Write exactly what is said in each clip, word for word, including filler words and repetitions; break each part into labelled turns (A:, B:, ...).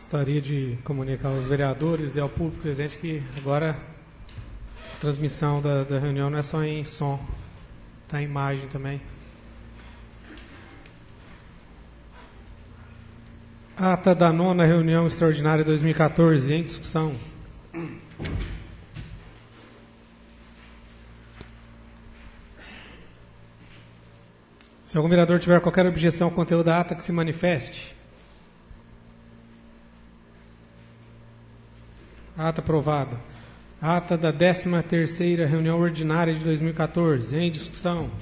A: Gostaria de comunicar aos vereadores e ao público presente que agora a transmissão da, da reunião não é só em som, está em imagem também. Ata da nona reunião extraordinária dois mil e quatorze, em discussão. Se algum vereador tiver qualquer objeção ao conteúdo da ata, que se manifeste. Ata aprovada. Ata da décima terceira reunião ordinária de dois mil e quatorze, em discussão.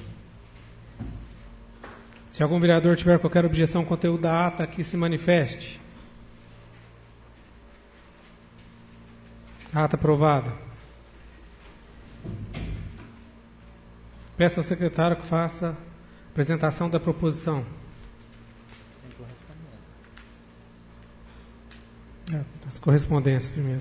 A: Se algum vereador tiver qualquer objeção ao conteúdo da ata, que se manifeste. Ata aprovada. Peço ao secretário que faça a apresentação da proposição. É, as correspondências primeiro.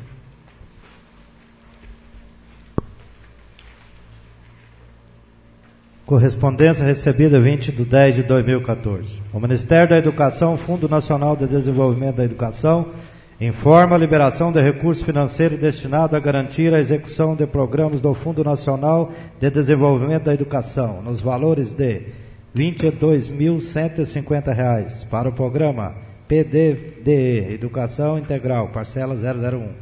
B: Correspondência recebida vinte de dez de dois mil e quatorze. O Ministério da Educação, Fundo Nacional de Desenvolvimento da Educação, informa a liberação de recursos financeiros destinados a garantir a execução de programas do Fundo Nacional de Desenvolvimento da Educação, nos valores de vinte e dois mil cento e cinquenta reais para o programa P D D E, Educação Integral, parcela zero zero um.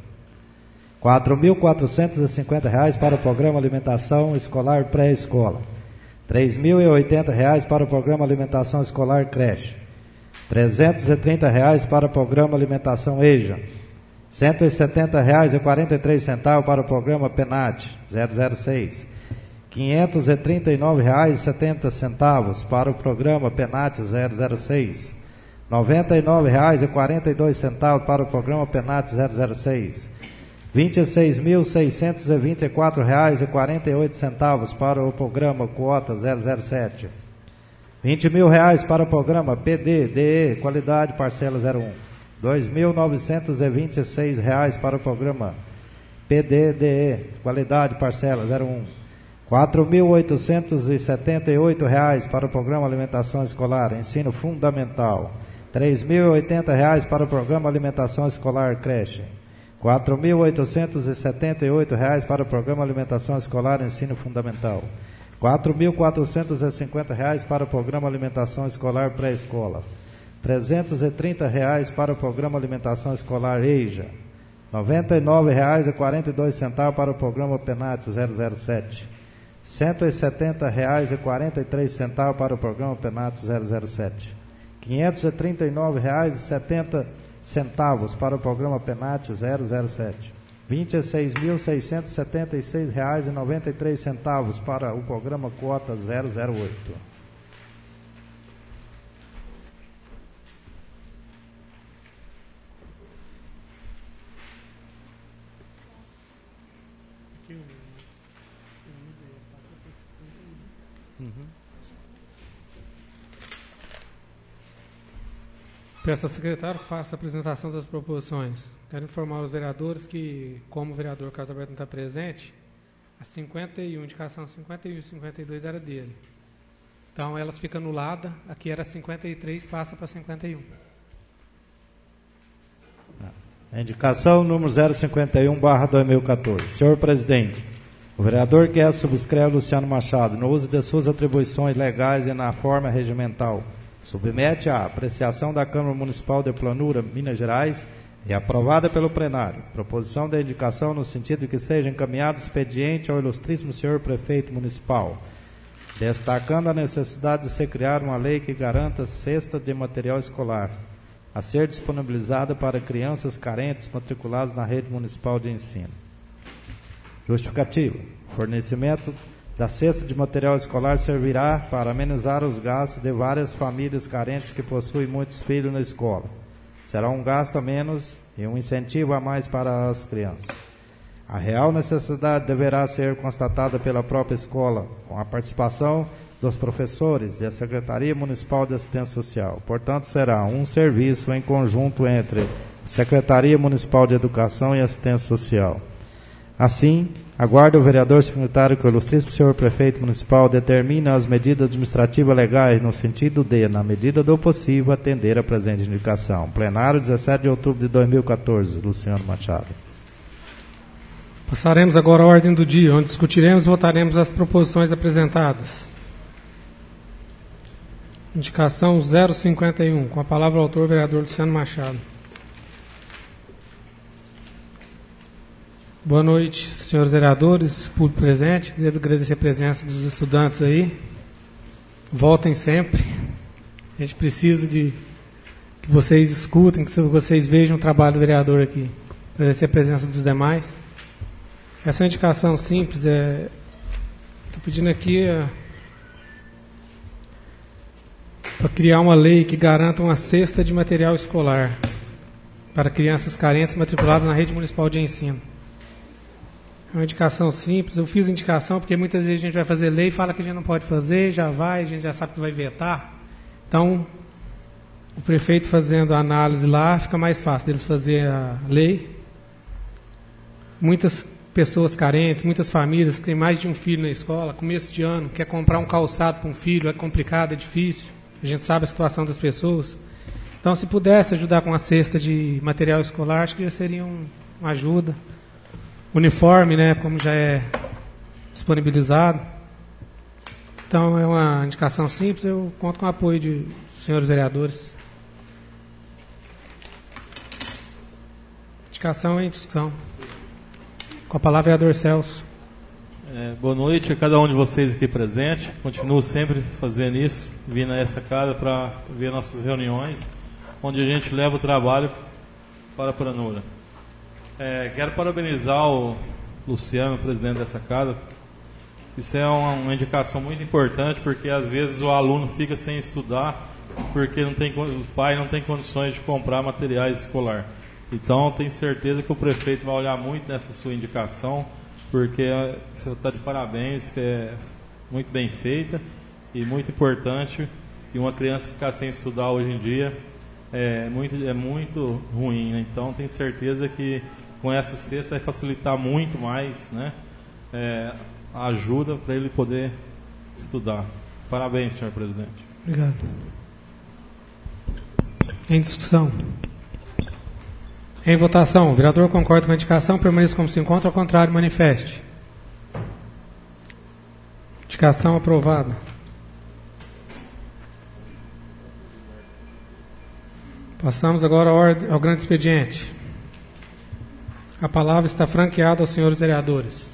B: quatro mil quatrocentos e cinquenta reais para o programa Alimentação Escolar Pré-Escola. três mil e oitenta reais para o programa Alimentação Escolar Creche. trezentos e trinta reais para o programa Alimentação EJA. cento e setenta reais e quarenta e três centavos para o programa PENAT zero zero seis. quinhentos e trinta e nove reais e setenta centavos para o programa PENAT zero zero seis. noventa e nove reais e quarenta e dois centavos para o programa PENAT zero zero seis. vinte e seis mil seiscentos e vinte e quatro reais e quarenta e oito centavos para o programa Quota zero zero sete. vinte mil reais para o programa P D D E Qualidade Parcela zero um. dois mil novecentos e vinte e seis reais para o programa P D D E Qualidade Parcela zero um. quatro mil oitocentos e setenta e oito reais para o programa Alimentação Escolar Ensino Fundamental. três mil e oitenta reais para o programa Alimentação Escolar Creche. quatro mil oitocentos e setenta e oito reais para o programa Alimentação Escolar Ensino Fundamental. quatro mil quatrocentos e cinquenta reais para o programa Alimentação Escolar Pré-Escola. trezentos e trinta reais para o programa Alimentação Escolar EJA. noventa e nove reais e quarenta e dois centavos para o programa PENAT zero zero sete. cento e setenta reais e quarenta e três centavos para o programa PENAT zero zero sete. quinhentos e trinta e nove reais e setenta centavos para o programa PENAT zero zero sete. vinte e seis mil seiscentos e setenta e seis reais e noventa e três centavos para o programa Quota zero zero oito.
A: Uhum. Peço ao secretário que faça a apresentação das proposições. Quero informar os vereadores que, como o vereador Carlos Alberto não está presente, a cinquenta e um, indicação cinquenta e um e cinquenta e dois era dele. Então, elas ficam anuladas. Aqui era cinquenta e três, passa para cinquenta e um.
B: A indicação número zero cinquenta e um barra dois mil e quatorze. Senhor presidente, o vereador que é subscreve Luciano Machado, no uso de suas atribuições legais e na forma regimental, submete à apreciação da Câmara Municipal de Planura, Minas Gerais, e aprovada pelo plenário. Proposição de indicação no sentido de que seja encaminhado expediente ao ilustríssimo senhor prefeito municipal, destacando a necessidade de se criar uma lei que garanta cesta de material escolar, a ser disponibilizada para crianças carentes matriculadas na rede municipal de ensino. Justificativa. Fornecimento da cesta de material escolar servirá para amenizar os gastos de várias famílias carentes que possuem muitos filhos na escola. Será um gasto a menos e um incentivo a mais para as crianças. A real necessidade deverá ser constatada pela própria escola, com a participação dos professores e a Secretaria Municipal de Assistência Social. Portanto, será um serviço em conjunto entre a Secretaria Municipal de Educação e Assistência Social. Assim, Aguardo o vereador secretário que o ilustríssimo senhor prefeito municipal determine as medidas administrativas legais no sentido de, na medida do possível, atender a presente indicação. Plenário, dezessete de outubro de dois mil e quatorze. Luciano Machado.
A: Passaremos agora à ordem do dia, onde discutiremos e votaremos as proposições apresentadas. Indicação zero cinquenta e um. Com a palavra o autor, vereador Luciano Machado. Boa noite, senhores vereadores, público presente. Queria agradecer a presença dos estudantes aí. Voltem sempre. A gente precisa de que vocês escutem, que vocês vejam o trabalho do vereador aqui. Agradecer a presença dos demais. Essa é uma indicação simples. É... Estou pedindo aqui é... para criar uma lei que garanta uma cesta de material escolar para crianças carentes matriculadas na rede municipal de ensino. É uma indicação simples. Eu fiz indicação porque muitas vezes a gente vai fazer lei e fala que a gente não pode fazer, já vai, a gente já sabe que vai vetar. Então, o prefeito fazendo a análise lá, fica mais fácil deles fazer a lei. Muitas pessoas carentes, muitas famílias que têm mais de um filho na escola, começo de ano, quer comprar um calçado para um filho, é complicado, é difícil. A gente sabe a situação das pessoas. Então, se pudesse ajudar com a cesta de material escolar, acho que já seria um, uma ajuda. Uniforme, né, como já é disponibilizado. Então, é uma indicação simples, eu conto com o apoio de senhores vereadores. Indicação em discussão. Com a palavra, vereador Celso.
C: É, boa noite a cada um de vocês aqui presente. Continuo sempre fazendo isso, vindo a essa casa para ver nossas reuniões, onde a gente leva o trabalho para a Pranura. É, quero parabenizar o Luciano, presidente dessa casa. Isso é uma, uma indicação muito importante, porque às vezes o aluno fica sem estudar, porque não tem, os pais não têm condições de comprar materiais escolar. Então, tenho certeza que o prefeito vai olhar muito nessa sua indicação, porque você está de parabéns, que é muito bem feita e muito importante. E uma criança ficar sem estudar hoje em dia é muito, é muito ruim, né? Então, tenho certeza que com essa cesta vai facilitar muito mais, né, é, a ajuda para ele poder estudar. Parabéns, senhor presidente.
A: Obrigado. Em discussão. Em votação. O vereador concorda com a indicação, permaneça como se encontra, ao contrário, manifeste. Indicação aprovada. Passamos agora ao, ordem, ao grande expediente. A palavra está franqueada aos senhores vereadores.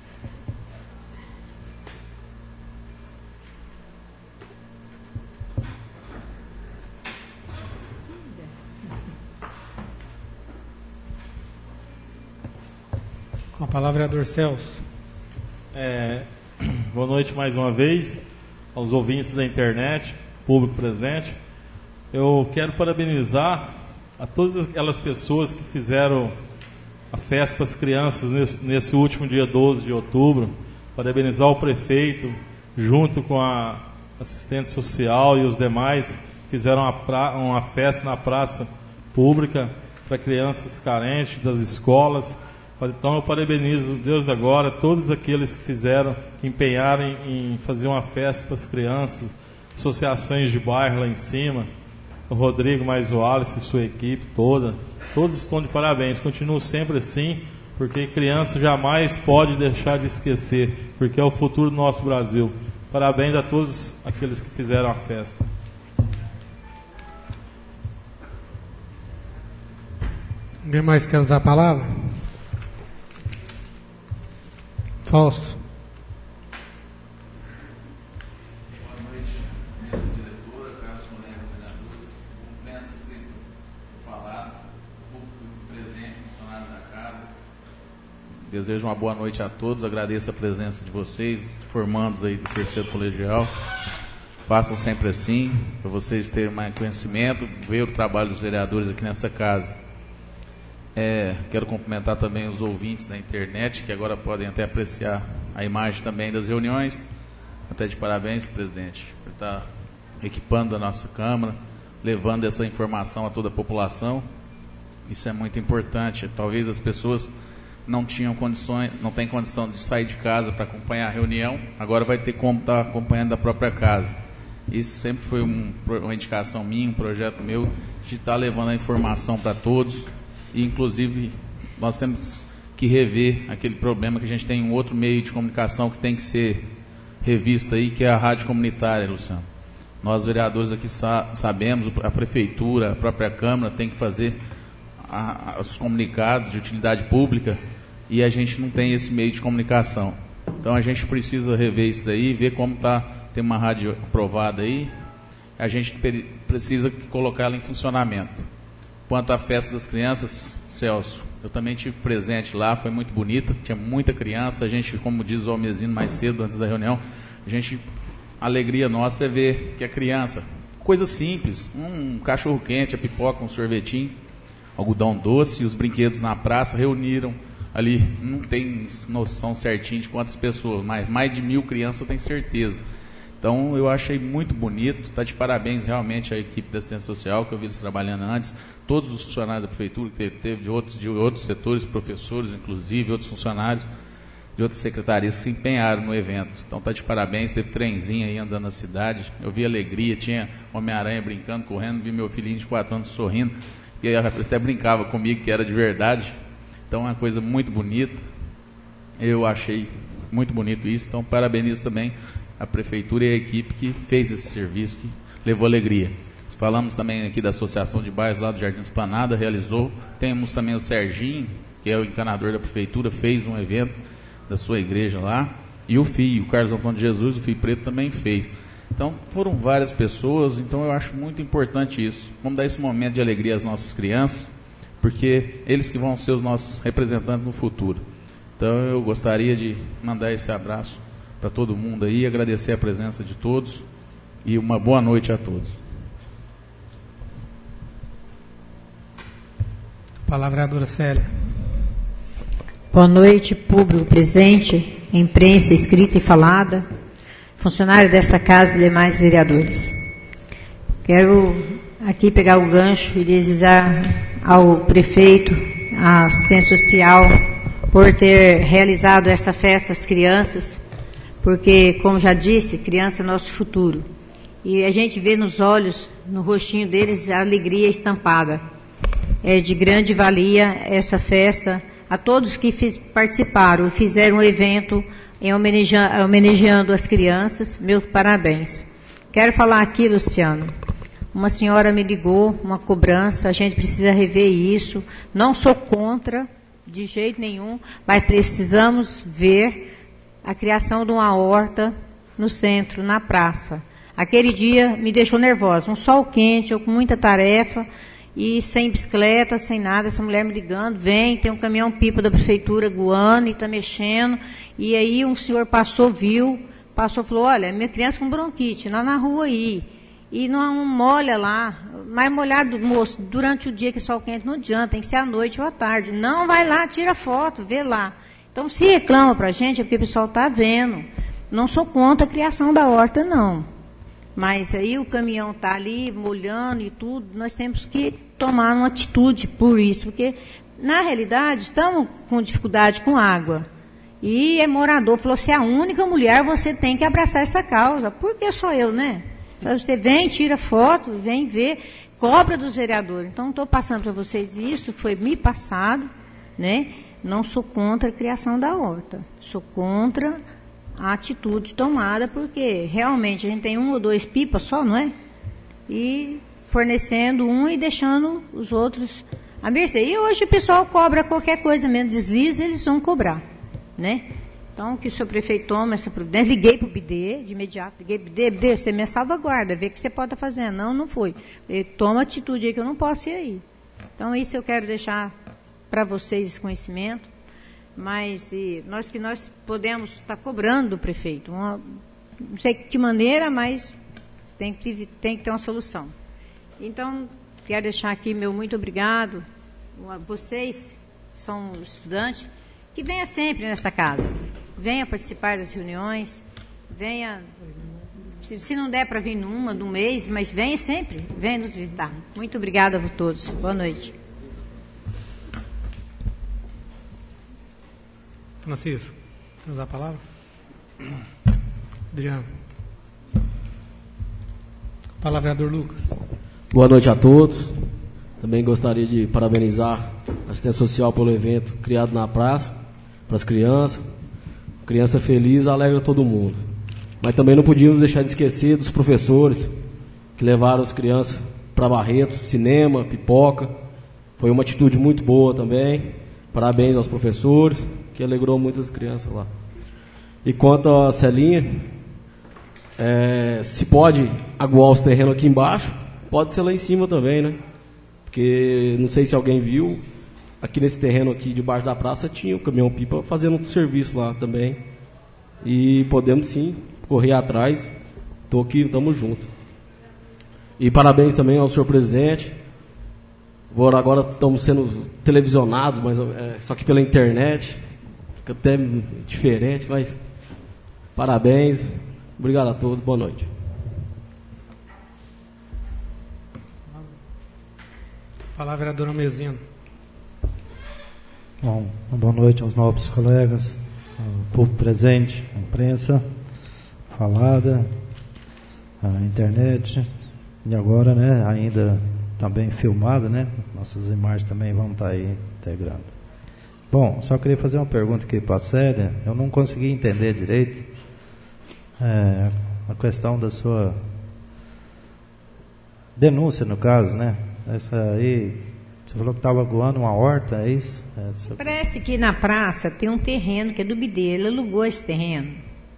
A: Com a palavra, vereador Celso.
C: É, boa noite mais uma vez aos ouvintes da internet, público presente. Eu quero parabenizar a todas aquelas pessoas que fizeram a festa para as crianças nesse, nesse último dia doze de outubro. Parabenizar o prefeito, junto com a assistente social e os demais, fizeram uma, pra, uma festa na praça pública para crianças carentes das escolas. Então eu parabenizo Deus da glória todos aqueles que fizeram, que empenharam em, em fazer uma festa para as crianças, associações de bairro lá em cima, o Rodrigo mais o Alice e sua equipe toda, todos estão de parabéns, continuam sempre assim, porque criança jamais pode deixar de esquecer, porque é o futuro do nosso Brasil. Parabéns a todos aqueles que fizeram a festa.
A: Alguém mais quer usar a palavra? Fausto.
D: Boa noite, mesa diretora, caros colegas vereadores, cumprimento escrito por falar, público presente, funcionários da casa. Desejo uma boa noite a todos, agradeço a presença de vocês, formandos aí do terceiro colegial. Façam sempre assim, para vocês terem mais conhecimento, ver o trabalho dos vereadores aqui nessa casa. É, quero cumprimentar também os ouvintes da internet, que agora podem até apreciar a imagem também das reuniões. Até de parabéns, presidente, por estar equipando a nossa Câmara, levando essa informação a toda a população. Isso é muito importante. Talvez as pessoas não tinham condições, não tem condição de sair de casa para acompanhar a reunião, agora vai ter como estar acompanhando da própria casa. Isso sempre foi um, uma indicação minha, um projeto meu, de estar levando a informação para todos, e inclusive nós temos que rever aquele problema que a gente tem um outro meio de comunicação que tem que ser revisto aí, que é a rádio comunitária, Luciano. Nós, vereadores aqui, sa- sabemos, a prefeitura, a própria Câmara tem que fazer a, a, os comunicados de utilidade pública, e a gente não tem esse meio de comunicação. Então a gente precisa rever isso daí, ver como está, tem uma rádio aprovada aí, a gente peri- precisa colocar ela em funcionamento. Quanto à festa das crianças, Celso, eu também tive presente lá, foi muito bonita, tinha muita criança, a gente, como diz o Almezino mais cedo, antes da reunião, a gente, a alegria nossa é ver que a criança, coisa simples, um cachorro quente, a pipoca, um sorvetinho, algodão doce e os brinquedos na praça, reuniram ali, não tem noção certinha de quantas pessoas, mas mais de mil crianças eu tenho certeza. Então eu achei muito bonito, está de parabéns realmente à equipe da assistência social, que eu vi eles trabalhando antes, todos os funcionários da prefeitura, que teve, teve de, outros, de outros setores, professores inclusive, outros funcionários de outras secretarias que se empenharam no evento. Então está de parabéns, teve trenzinho aí andando na cidade, eu vi alegria, tinha Homem-Aranha brincando, correndo, vi meu filhinho de quatro anos sorrindo, e aí até brincava comigo que era de verdade. Então é uma coisa muito bonita, eu achei muito bonito isso, então parabenizo também a prefeitura e a equipe que fez esse serviço, que levou alegria. Falamos também aqui da Associação de Bairros lá do Jardim Esplanada, realizou. Temos também o Serginho, que é o encanador da prefeitura, fez um evento da sua igreja lá, e o filho, o Carlos Antônio de Jesus, o Filho Preto, também fez. Então foram várias pessoas, então eu acho muito importante isso. Vamos dar esse momento de alegria às nossas crianças, porque eles que vão ser os nossos representantes no futuro. Então eu gostaria de mandar esse abraço para todo mundo aí, agradecer a presença de todos e uma boa noite a todos.
A: Palavra vereadora Célia.
E: Boa noite, público presente, imprensa escrita e falada, funcionário dessa casa e demais vereadores. Quero aqui pegar o gancho e desejar ao prefeito, à assistência social, por ter realizado essa festa às crianças, porque, como já disse, criança é nosso futuro. E a gente vê nos olhos, no rostinho deles, a alegria estampada. É de grande valia essa festa. A todos que fiz, participaram e fizeram o evento em homenageando, homenageando as crianças, meus parabéns. Quero falar aqui, Luciano, uma senhora me ligou, uma cobrança, a gente precisa rever isso. Não sou contra, de jeito nenhum, mas precisamos ver a criação de uma horta no centro, na praça. Aquele dia me deixou nervosa, um sol quente, eu com muita tarefa, e sem bicicleta, sem nada, essa mulher me ligando, vem, tem um caminhão-pipa da prefeitura guando e está mexendo, e aí um senhor passou, viu, passou, falou, olha, minha criança com bronquite, lá na rua aí, e não molha lá, mais molhado, moço, durante o dia que é sol quente não adianta, tem que ser à noite ou à tarde, não, vai lá, tira foto, vê lá. Então, se reclama para a gente, é porque o pessoal está vendo. Não sou contra a criação da horta, não. Mas aí o caminhão está ali, molhando e tudo, nós temos que tomar uma atitude por isso, porque, na realidade, estamos com dificuldade com água. E é morador, falou, se é a única mulher, você tem que abraçar essa causa. Por que só eu, né? Você vem, tira foto, vem ver, cobra dos vereadores. Então, estou passando para vocês isso, foi me passado, né? Não sou contra a criação da horta, sou contra a atitude tomada, porque realmente a gente tem um ou dois pipas só, não é? E fornecendo um e deixando os outros à mercê. E hoje o pessoal cobra qualquer coisa, menos desliza, eles vão cobrar, né? Então, que o seu prefeito tome essa providência. Liguei para o B D, de imediato, liguei para o B D, B D, você é minha salvaguarda, vê o que você pode estar fazendo. Não, não foi. Ele toma atitude aí que eu não posso ir aí. Então, isso eu quero deixar para vocês esse conhecimento, mas e, nós que nós podemos estar cobrando do prefeito, uma, não sei de que maneira, mas tem que, tem que ter uma solução. Então, quero deixar aqui meu muito obrigado, a vocês, são estudantes, que venha sempre nessa casa, venha participar das reuniões, venha, se, se não der para vir numa, de um mês, mas venha sempre, venha nos visitar. Muito obrigada a todos, boa noite.
A: Francisco, quer usar a palavra? Adriano. Palavra, vereador Lucas.
F: Boa noite a todos. Também gostaria de parabenizar a assistência social pelo evento criado na praça, para as crianças. Criança feliz alegra todo mundo. Mas também não podíamos deixar de esquecer dos professores que levaram as crianças para Barreto, cinema, pipoca. Foi uma atitude muito boa também. Parabéns aos professores, que alegrou muitas crianças lá. E quanto a Celinha, é, se pode aguar os terrenos aqui embaixo, pode ser lá em cima também, né? Porque não sei se alguém viu, aqui nesse terreno aqui debaixo da praça tinha o caminhão-pipa fazendo um serviço lá também. E podemos sim correr atrás. Estou aqui, estamos juntos. E parabéns também ao senhor presidente. Agora estamos sendo televisionados, mas é, só que pela internet. Fica até diferente, mas parabéns. Obrigado a todos. Boa noite.
A: Palavra, vereadora Mesino.
B: Bom, boa noite aos nobres colegas, ao público presente, a imprensa, falada, a internet, e agora, né, ainda também filmada, né, nossas imagens também vão estar aí integrando. Bom, só queria fazer uma pergunta aqui para a Célia, eu não consegui entender direito é, a questão da sua denúncia, no caso, né, essa aí, você falou que estava aguando uma horta, é isso? É, você...
E: Parece que na praça tem um terreno que é do B D, ele alugou esse terreno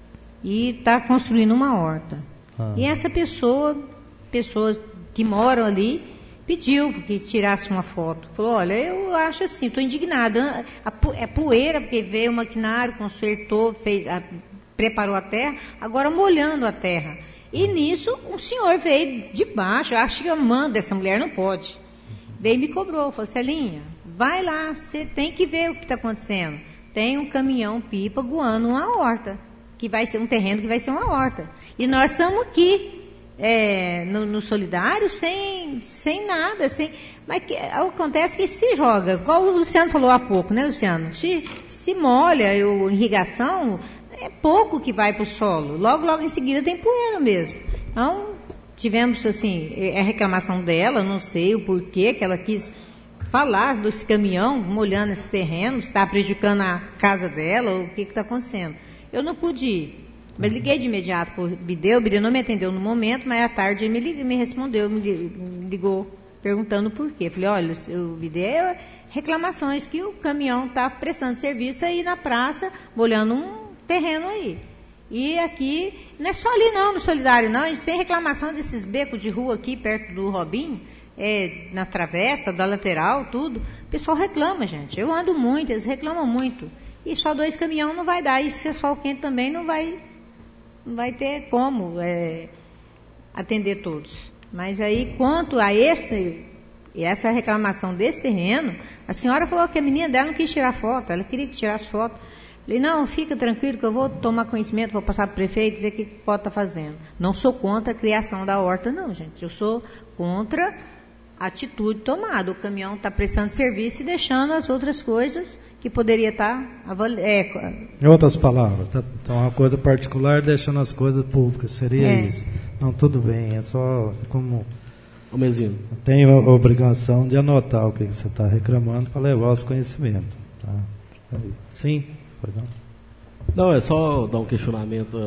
E: e está construindo uma horta. Ah. E essa pessoa, pessoas que moram ali, pediu que tirasse uma foto. Falou, olha, eu acho assim, estou indignada. É poeira, porque veio o maquinário, consertou, fez, a, preparou a terra, agora molhando a terra. E nisso, um senhor veio de baixo, eu acho que a mãe dessa mulher não pode. Veio e me cobrou, falou, Celinha, vai lá, você tem que ver o que está acontecendo. Tem um caminhão-pipa guando uma horta, que vai ser um terreno que vai ser uma horta. E nós estamos aqui, é, no, no solidário, sem, sem nada, sem... Mas que, acontece que se joga, igual o Luciano falou há pouco, né, Luciano? Se, se molha a irrigação, é pouco que vai para o solo. Logo, logo em seguida tem poeira mesmo. Então, tivemos, assim, a reclamação dela, não sei o porquê que ela quis falar desse caminhão molhando esse terreno, está prejudicando a casa dela, o que está acontecendo. Eu não pude ir, mas liguei de imediato para o Bideu, o Bideu não me atendeu no momento, mas à tarde ele me, me respondeu, me ligou perguntando por quê. Falei, olha, o Bideu, reclamações que o caminhão está prestando serviço aí na praça, molhando um terreno aí. E aqui, não é só ali não, no Solidário não, a gente tem reclamação desses becos de rua aqui, perto do Robinho, é, na travessa, da lateral, tudo. O pessoal reclama, gente. Eu ando muito, eles reclamam muito. E só dois caminhões não vai dar. E se é sol quente também não vai, não vai ter como é, atender todos. Mas aí, quanto a esse, essa reclamação desse terreno, a senhora falou que a menina dela não quis tirar foto, ela queria que tirasse foto. Falei, não, fica tranquilo que eu vou tomar conhecimento, vou passar para o prefeito, ver o que pode estar fazendo. Não sou contra a criação da horta, não, gente. Eu sou contra a atitude tomada. O caminhão está prestando serviço e deixando as outras coisas que poderia estar... É,
B: em outras palavras, tá, tá uma coisa particular deixando as coisas públicas, seria é. isso. Não, tudo bem, é só como...
F: O mesinho.
B: Tenho a obrigação de anotar o que você está reclamando para levar os conhecimentos. Tá? Sim? Não.
F: não, é só dar um questionamento.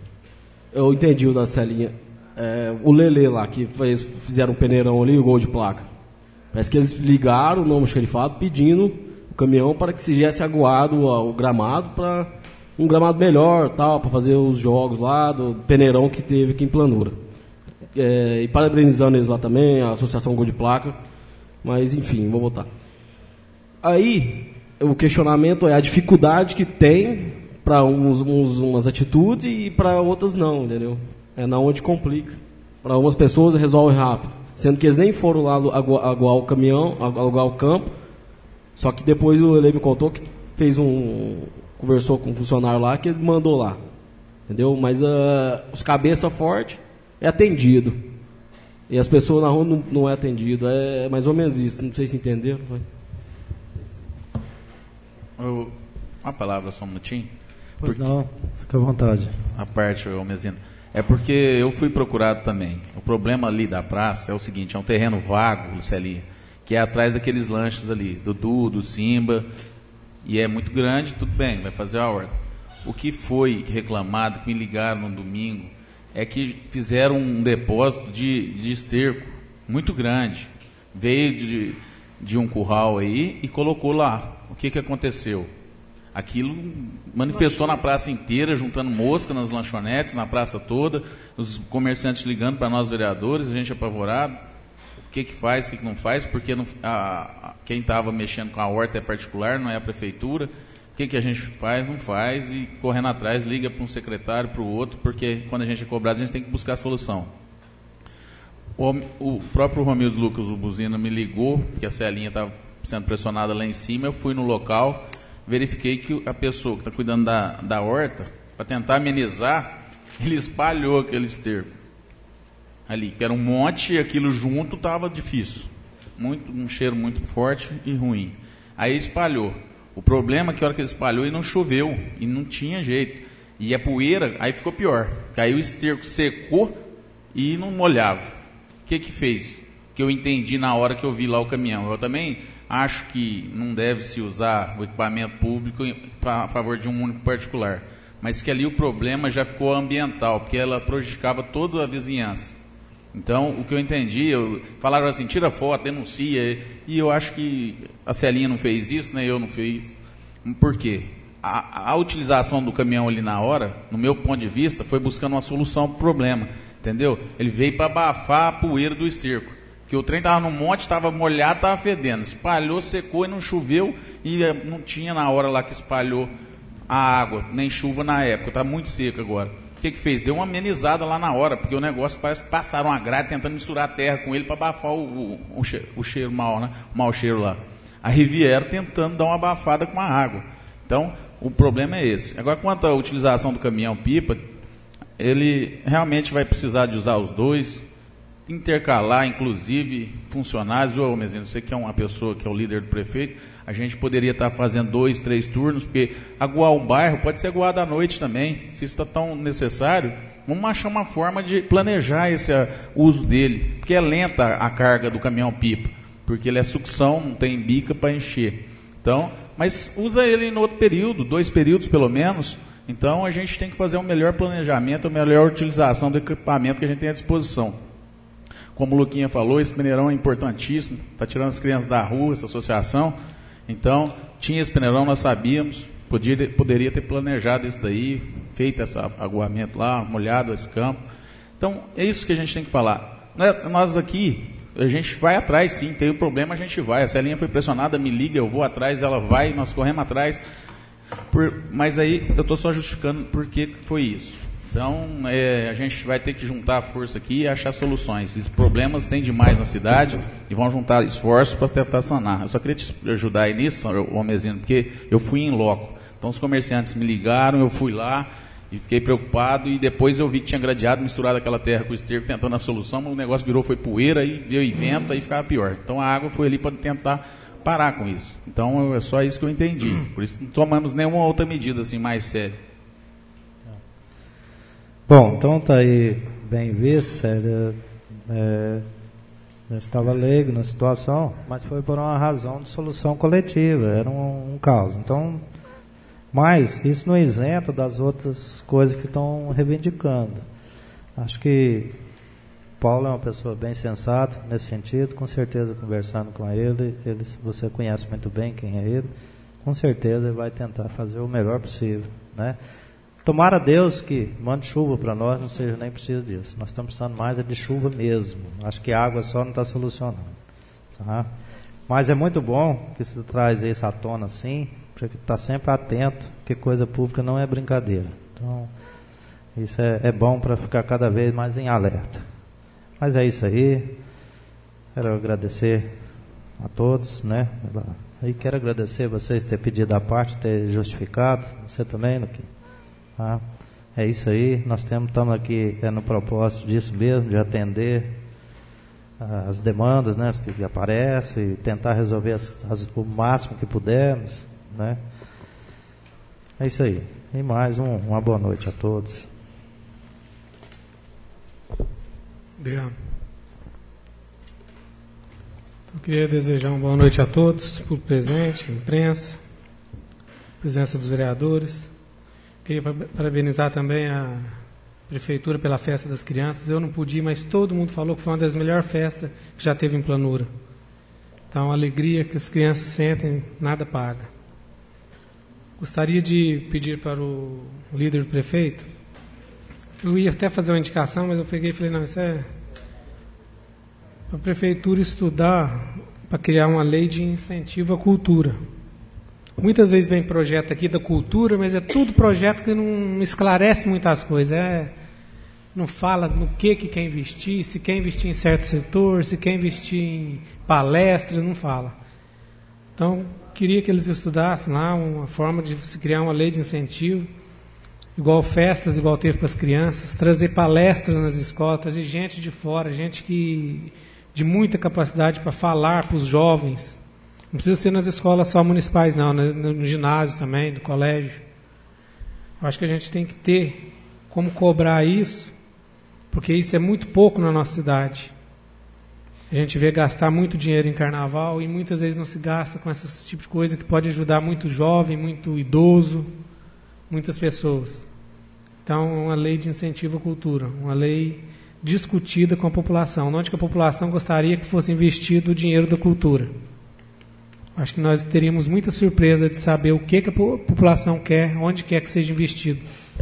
F: Eu entendi o da Celinha. É, o Lelê lá, que fez, fizeram um peneirão ali, o gol de placa. Parece que eles ligaram o nome xerifado pedindo o caminhão para que seja aguado o gramado para um gramado melhor, tal, para fazer os jogos lá do peneirão que teve aqui em Planura. É, e parabenizando eles lá também, a Associação Gol de Placa. Mas enfim, vou voltar. Aí... O questionamento é a dificuldade que tem para uns, uns, umas atitudes e para outras não, entendeu? É na onde complica. Para algumas pessoas resolve rápido, sendo que eles nem foram lá aguar o caminhão, aguar o campo, só que depois o Ele me contou que fez um... conversou com um funcionário lá que ele mandou lá, entendeu? Mas uh, os cabeça forte é atendido. E as pessoas na rua não, não é atendido. É mais ou menos isso, não sei se entenderam.
D: Eu, uma palavra só um minutinho?
B: Pois não, fica à vontade.
D: A parte, ô Mesino. É porque eu fui procurado também. O problema ali da praça é o seguinte, é um terreno vago, Lucelinha, que é atrás daqueles lanches ali, do Du, do Simba, e é muito grande, tudo bem, vai fazer a horta. O que foi reclamado, que me ligaram no domingo, é que fizeram um depósito de, de esterco muito grande. Veio de, de um curral aí e colocou lá. O que, que aconteceu? Aquilo manifestou na praça inteira, juntando mosca nas lanchonetes, na praça toda, os comerciantes ligando para nós vereadores, a gente apavorado. O que que faz, o que que não faz, porque não, a, a, quem estava mexendo com a horta é particular, não é a prefeitura. O que que a gente faz, não faz, e correndo atrás, liga para um secretário, para o outro, porque quando a gente é cobrado, a gente tem que buscar a solução. O, o próprio Romildo Lucas, o Buzina, me ligou, que a Celinha estava sendo pressionada lá em cima, eu fui no local, verifiquei que a pessoa que está cuidando da, da horta, para tentar amenizar, ele espalhou aquele esterco ali, que era um monte, e aquilo junto estava difícil, muito, um cheiro muito forte e ruim. Aí espalhou. O problema é que a hora que ele espalhou, e não choveu, e não tinha jeito. E a poeira, aí ficou pior. Caiu o esterco, secou e não molhava. O que que fez? Que eu entendi na hora que eu vi lá o caminhão. Eu também acho que não deve se usar o equipamento público a favor de um único particular. Mas que ali o problema já ficou ambiental, porque ela prejudicava toda a vizinhança. Então, o que eu entendi, eu, falaram assim, tira foto, denuncia, e eu acho que a Celinha não fez isso, né, eu não fiz. Por quê? A, a utilização do caminhão ali na hora, no meu ponto de vista, foi buscando uma solução para o problema, entendeu? Ele veio para abafar a poeira do esterco, que o trem estava no monte, estava molhado, estava fedendo, espalhou, secou e não choveu, e não tinha na hora lá que espalhou a água, nem chuva na época, está muito seco agora. O que que fez? Deu uma amenizada lá na hora, porque o negócio parece que passaram uma grade tentando misturar a terra com ele para abafar o, o, o, cheiro, o cheiro mal, né? O mau cheiro lá. A Riviera tentando dar uma abafada com a água. Então, o problema é esse. Agora, quanto à utilização do caminhão-pipa, ele realmente vai precisar de usar os dois, intercalar, inclusive, funcionários. Ô, Mesino, você que é uma pessoa que é o líder do prefeito, a gente poderia estar fazendo dois, três turnos, porque aguar um bairro pode ser aguado à noite também. Se isso está tão necessário, vamos achar uma forma de planejar esse uh, uso dele, porque é lenta a carga do caminhão-pipa, porque ele é sucção, não tem bica para encher. Então, mas usa ele em outro período, dois períodos pelo menos. Então, a gente tem que fazer um melhor planejamento, uma melhor utilização do equipamento que a gente tem à disposição. Como o Luquinha falou, esse Peneirão é importantíssimo, está tirando as crianças da rua, essa associação. Então, tinha esse Peneirão, nós sabíamos, podia, poderia ter planejado isso daí, feito esse aguamento lá, molhado esse campo. Então, é isso que a gente tem que falar. Nós aqui, a gente vai atrás, sim, tem um problema, a gente vai. A Celinha foi pressionada, me liga, eu vou atrás, ela vai, nós corremos atrás. Por, mas aí, eu estou só justificando por que foi isso. Então, é, a gente vai ter que juntar a força aqui e achar soluções. Esses problemas tem demais na cidade e vão juntar esforços para tentar sanar. Eu só queria te ajudar aí nisso, ô Mesino, porque eu fui em loco. Então, os comerciantes me ligaram, eu fui lá e fiquei preocupado. E depois eu vi que tinha gradeado, misturado aquela terra com o esterco, tentando a solução, mas o negócio virou, foi poeira, e veio e venta e ficava pior. Então, a água foi ali para tentar parar com isso. Então, é só isso que eu entendi. Por isso, não tomamos nenhuma outra medida assim mais séria.
B: Bom, então está aí bem visto, Sérgio. É, eu estava leigo na situação, mas foi por uma razão de solução coletiva, era um, um caos. Então, mas isso não isenta das outras coisas que estão reivindicando. Acho que Paulo é uma pessoa bem sensata nesse sentido, com certeza conversando com ele, ele, você conhece muito bem quem é ele, com certeza ele vai tentar fazer o melhor possível, né? Tomara Deus que mande chuva para nós, não seja nem preciso disso. Nós estamos precisando mais é de chuva mesmo. Acho que a água só não está solucionando. Tá? Mas é muito bom que você traz isso à tona assim, para que estar sempre atento, que coisa pública não é brincadeira. Então, isso é, é bom para ficar cada vez mais em alerta. Mas é isso aí. Quero agradecer a todos, né? E quero agradecer vocês ter pedido a parte, ter justificado. Você também, Luquinha. Ah, é isso aí, nós temos, estamos aqui é no propósito disso mesmo, de atender ah, as demandas, né, as que aparecem, e tentar resolver as, as, o máximo que pudermos, né? É isso aí. E mais um, uma boa noite a todos.
A: Obrigado. Eu queria desejar uma boa noite a todos, por presente, imprensa, presença dos vereadores. Queria parabenizar também a Prefeitura pela festa das crianças. Eu não pude ir, mas todo mundo falou que foi uma das melhores festas que já teve em Planura. Então, a alegria que as crianças sentem, nada paga. Gostaria de pedir para o líder do prefeito, eu ia até fazer uma indicação, mas eu peguei e falei, não, isso é para a prefeitura estudar para criar uma lei de incentivo à cultura. Muitas vezes vem projeto aqui da cultura, mas é tudo projeto que não esclarece muitas coisas. É, não fala no que, que quer investir, se quer investir em certo setor, se quer investir em palestras, não fala. Então, queria que eles estudassem lá uma forma de se criar uma lei de incentivo, igual festas, igual teve para as crianças, trazer palestras nas escolas, trazer gente de fora, gente que de muita capacidade para falar para os jovens. Não precisa ser nas escolas só municipais, não, no, no ginásio também, no colégio. Eu acho que a gente tem que ter como cobrar isso, porque isso é muito pouco na nossa cidade. A gente vê gastar muito dinheiro em carnaval e muitas vezes não se gasta com esse tipo de coisa que pode ajudar muito jovem, muito idoso, muitas pessoas. Então, uma lei de incentivo à cultura, uma lei discutida com a população, onde que a população gostaria que fosse investido o dinheiro da cultura. Acho que nós teríamos muita surpresa de saber o que, que a população quer, onde quer que seja investido.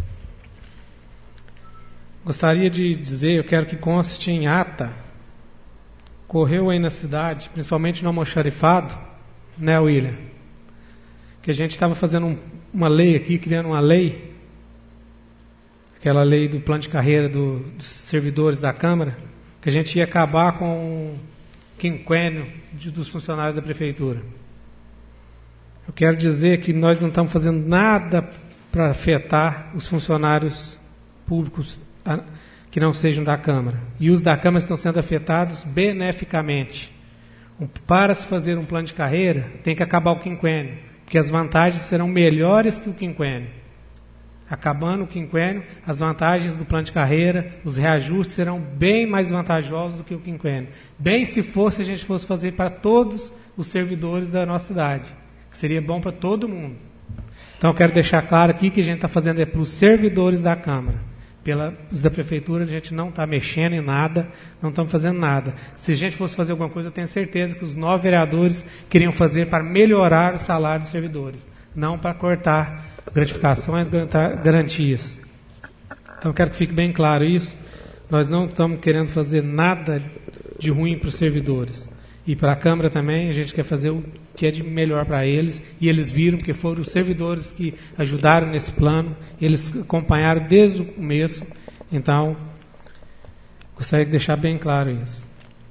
A: Gostaria de dizer, eu quero que conste em ata, correu aí na cidade, principalmente no almoxarifado, né, William? Que a gente estava fazendo um, uma lei aqui, criando uma lei, aquela lei do plano de carreira do, dos servidores da Câmara, que a gente ia acabar com o quinquênio de, dos funcionários da Prefeitura. Eu quero dizer que nós não estamos fazendo nada para afetar os funcionários públicos que não sejam da Câmara. E os da Câmara estão sendo afetados beneficamente. Para se fazer um plano de carreira, tem que acabar o quinquênio, porque as vantagens serão melhores que o quinquênio. Acabando o quinquênio, as vantagens do plano de carreira, os reajustes serão bem mais vantajosos do que o quinquênio. Bem se fosse, a gente fosse fazer para todos os servidores da nossa cidade, que seria bom para todo mundo. Então, eu quero deixar claro aqui que a gente está fazendo é para os servidores da Câmara. Pela, os da Prefeitura, a gente não está mexendo em nada, não estamos fazendo nada. Se a gente fosse fazer alguma coisa, eu tenho certeza que os nove vereadores queriam fazer para melhorar o salário dos servidores, não para cortar gratificações, garantias. Então, eu quero que fique bem claro isso. Nós não estamos querendo fazer nada de ruim para os servidores. E para a Câmara também, a gente quer fazer o que é de melhor para eles, e eles viram que foram os servidores que ajudaram nesse plano, eles acompanharam desde o começo. Então, gostaria de deixar bem claro isso.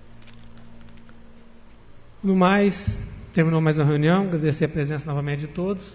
A: No mais, terminou mais uma reunião, agradecer a presença novamente de todos.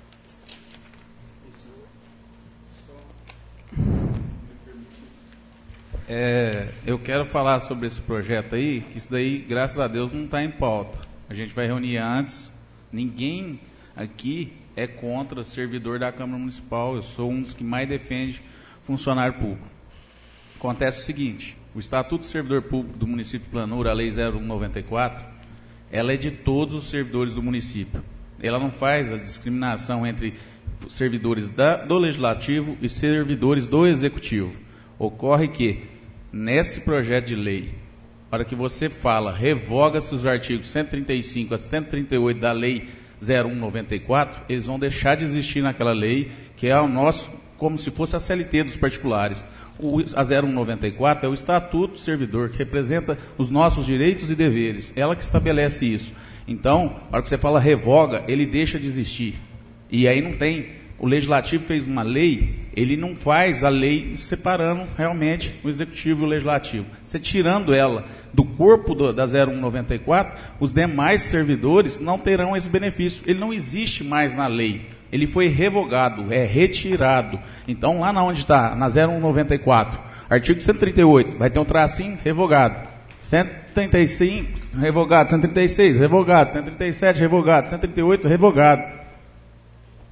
D: É, eu quero falar sobre esse projeto aí, que isso daí, graças a Deus, não está em pauta. A gente vai reunir antes. Ninguém aqui é contra o servidor da Câmara Municipal. Eu sou um dos que mais defende funcionário público. Acontece o seguinte, o Estatuto do Servidor Público do município de Planura, a Lei zero um noventa e quatro, ela é de todos os servidores do município. Ela não faz a discriminação entre servidores da, do Legislativo e servidores do Executivo. Ocorre que, nesse projeto de lei, para que você fala, revoga-se os artigos cento e trinta e cinco a cento e trinta e oito da Lei zero um noventa e quatro, eles vão deixar de existir naquela lei, que é o nosso, como se fosse a C L T dos particulares. O, a zero um noventa e quatro é o Estatuto do Servidor, que representa os nossos direitos e deveres. Ela que estabelece isso. Então, para que você fala revoga, ele deixa de existir. E aí não tem... O Legislativo fez uma lei, ele não faz a lei separando realmente o Executivo e o Legislativo. Você tirando ela do corpo do, da zero um noventa e quatro, os demais servidores não terão esse benefício. Ele não existe mais na lei. Ele foi revogado, é retirado. Então, lá na onde está, na zero um noventa e quatro, artigo cento e trinta e oito, vai ter um tracinho revogado. cento e trinta e cinco, revogado. cento e trinta e seis, revogado. cento e trinta e sete, revogado. cento e trinta e oito, revogado.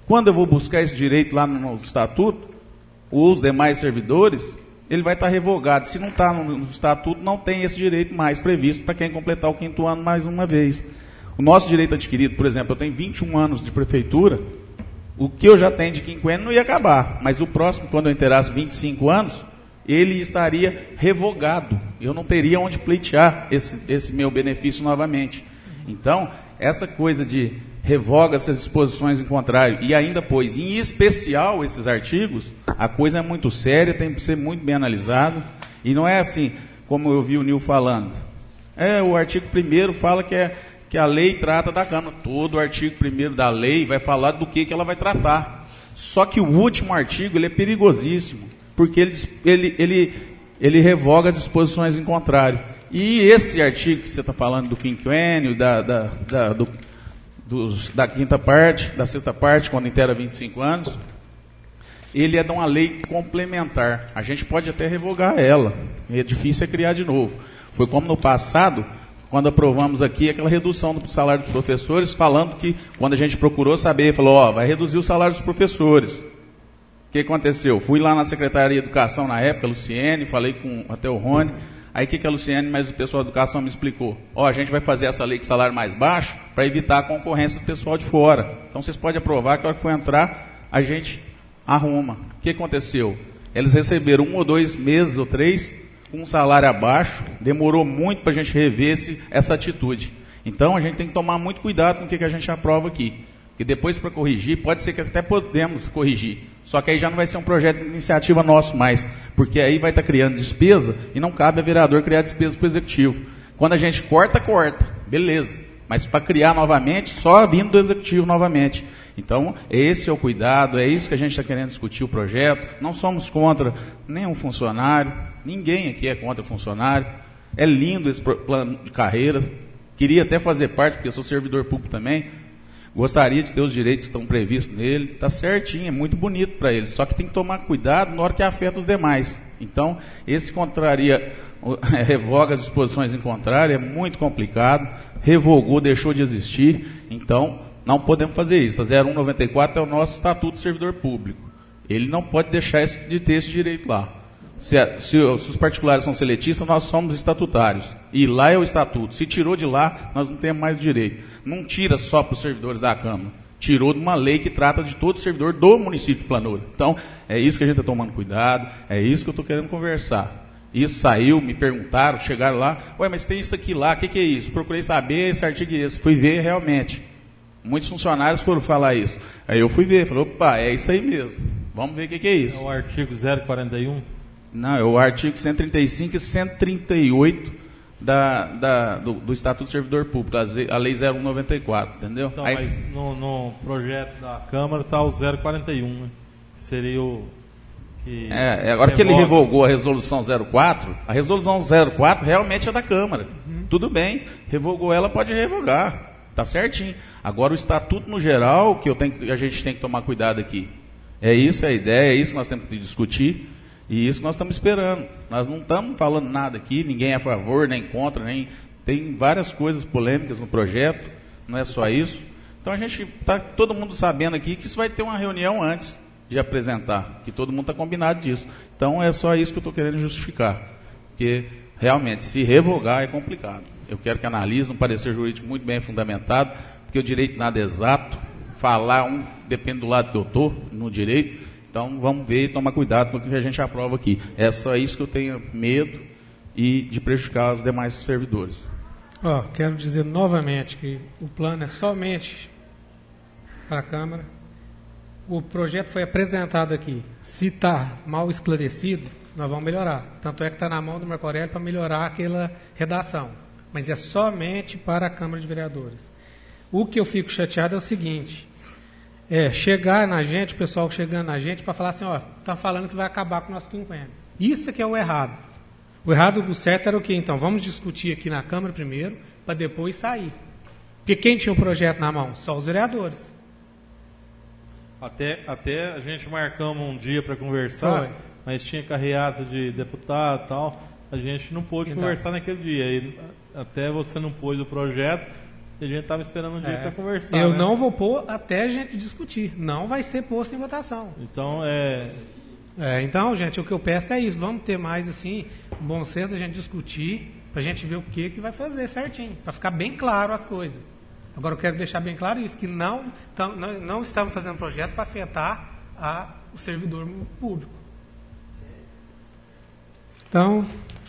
D: Quando eu vou buscar esse direito lá no estatuto, os demais servidores, ele vai estar revogado. Se não está no estatuto, não tem esse direito mais previsto para quem completar o quinto ano mais uma vez. O nosso direito adquirido, por exemplo, eu tenho vinte e um anos de prefeitura, o que eu já tenho de quinquênio não ia acabar, mas o próximo, quando eu inteirasse vinte e cinco anos, ele estaria revogado. Eu não teria onde pleitear esse, esse meu benefício novamente. Então, essa coisa de revoga essas disposições em contrário e ainda pôs em especial esses artigos, a coisa é muito séria, tem que ser muito bem analisado. E não é assim, como eu vi o Nil falando. É, o artigo primeiro fala que, é, que a lei trata da Câmara. Todo o artigo primeiro da lei vai falar do que, que ela vai tratar. Só que o último artigo ele é perigosíssimo, porque ele, ele, ele, ele revoga as disposições em contrário. E esse artigo que você está falando do quinquênio, da, da, da, do, dos, da quinta parte, da sexta parte, quando inteira vinte e cinco anos, ele é de uma lei complementar. A gente pode até revogar ela. É difícil é criar de novo. Foi como no passado, quando aprovamos aqui aquela redução do salário dos professores, falando que, quando a gente procurou saber, falou, ó, vai reduzir o salário dos professores. O que aconteceu? Fui lá na Secretaria de Educação na época, Luciene, falei com até o Rony. Aí o que, que a Luciene, mas o pessoal da Educação me explicou? Ó, a gente vai fazer essa lei com salário mais baixo para evitar a concorrência do pessoal de fora. Então vocês podem aprovar que a hora que for entrar, a gente arruma. O que aconteceu? Eles receberam um ou dois meses ou três com um salário abaixo, demorou muito para a gente rever esse, essa atitude. Então a gente tem que tomar muito cuidado com o que, que a gente aprova aqui. Porque depois para corrigir, pode ser que até podemos corrigir. Só que aí já não vai ser um projeto de iniciativa nosso mais. Porque aí vai estar criando despesa e não cabe a vereador criar despesa para o executivo. Quando a gente corta, corta. Beleza. Mas para criar novamente, só vindo do executivo novamente. Então, esse é o cuidado, é isso que a gente está querendo discutir o projeto. Não somos contra nenhum funcionário, ninguém aqui é contra funcionário. É lindo esse plano de carreira. Queria até fazer parte, porque sou servidor público também. Gostaria de ter os direitos que estão previstos nele. Está certinho, é muito bonito para eles. Só que tem que tomar cuidado na hora que afeta os demais. Então, esse contraria, revoga as disposições em contrário, é muito complicado. Revogou, deixou de existir. Então, não podemos fazer isso. A zero um noventa e quatro é o nosso Estatuto de Servidor Público. Ele não pode deixar esse, de ter esse direito lá. Se, se, se os particulares são seletistas, nós somos estatutários. E lá é o estatuto. Se tirou de lá, nós não temos mais direito. Não tira só para os servidores da Câmara. Tirou de uma lei que trata de todo servidor do município de Planura. Então, é isso que a gente está tomando cuidado, é isso que eu estou querendo conversar. Isso saiu, me perguntaram, chegaram lá, ué, mas tem isso aqui lá, o que, que é isso? Procurei saber, esse artigo é esse. Fui ver realmente. Muitos funcionários foram falar isso. Aí eu fui ver, falei, opa, é isso aí mesmo. Vamos ver o que, que é isso.
C: É o artigo zero quarenta e um?
D: Não, é o artigo cento e trinta e cinco e cento e trinta e oito da, da, do, do Estatuto do Servidor Público, a Lei zero um noventa e quatro, entendeu?
C: Então,
D: Aí,
C: mas no, no projeto da Câmara está o zero quarenta e um, né? Seria o que...
D: É, agora que ele revogou a Resolução zero quatro, a Resolução zero quatro realmente é da Câmara. Uhum. Tudo bem, revogou ela, pode revogar, está certinho. Agora o Estatuto no geral, que eu tenho, a gente tem que tomar cuidado aqui. É isso a ideia, é isso que nós temos que discutir. E isso nós estamos esperando. Nós não estamos falando nada aqui, ninguém é a favor, nem contra, nem... Tem várias coisas polêmicas no projeto, não é só isso. Então a gente está todo mundo sabendo aqui que isso vai ter uma reunião antes de apresentar, que todo mundo está combinado disso. Então é só isso que eu estou querendo justificar. Porque realmente, se revogar é complicado. Eu quero que analise um parecer jurídico muito bem fundamentado, porque o direito nada é exato. Falar um depende do lado que eu estou, no direito. Então, vamos ver e tomar cuidado com o que a gente aprova aqui. É só isso que eu tenho medo e de prejudicar os demais servidores.
A: Oh, quero dizer novamente que o plano é somente para a Câmara. O projeto foi apresentado aqui. Se está mal esclarecido, nós vamos melhorar. Tanto é que está na mão do Marco Aurélio para melhorar aquela redação. Mas é somente para a Câmara de Vereadores. O que eu fico chateado é o seguinte... É, chegar na gente, o pessoal chegando na gente para falar assim, ó, tá falando que vai acabar com o nosso quinquênio. Isso é que é o errado. O errado, o certo era o quê? Então, vamos discutir aqui na Câmara primeiro, para depois sair. Porque quem tinha o projeto na mão? Só os vereadores.
C: Até, até a gente marcamos um dia para conversar, Foi. mas tinha carreata de deputado e tal, a gente não pôde então. conversar naquele dia. E até você não pôs o projeto, E a gente estava esperando um dia
A: É,
C: para conversar.
A: eu
C: né?
A: não vou pôr até a gente discutir. Não vai ser posto em votação.
C: Então, é,
A: É, então, gente, o que eu peço é isso. Vamos ter mais, assim, bom senso da gente discutir, pra gente ver o que, que vai fazer certinho, para ficar bem claro as coisas. Agora, eu quero deixar bem claro isso, que não, tam, não, não estamos fazendo projeto para afetar a, o servidor público. Então...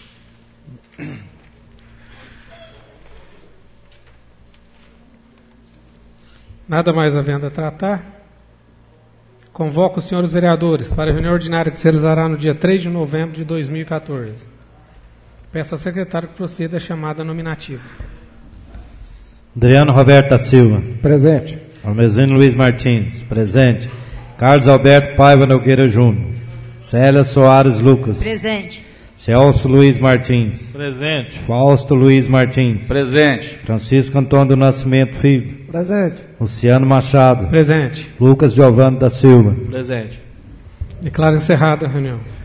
A: Nada mais havendo a tratar. Convoco os senhores vereadores para a reunião ordinária que se realizará no dia três de novembro de dois mil e quatorze. Peço ao secretário que proceda a chamada nominativa.
B: Adriano Roberto da Silva.
G: Presente.
B: Almezino Luiz Martins. Presente. Carlos Alberto Paiva Nogueira Júnior. Célia Soares Lucas.
E: Presente.
B: Celso Luiz Martins.
C: presente.
B: Fausto Luiz Martins.
D: Presente.
B: Francisco Antônio do Nascimento Filho.
G: Presente.
B: Luciano Machado.
A: Presente.
B: Lucas Giovanni da Silva.
F: Presente.
A: Declaro encerrada a reunião.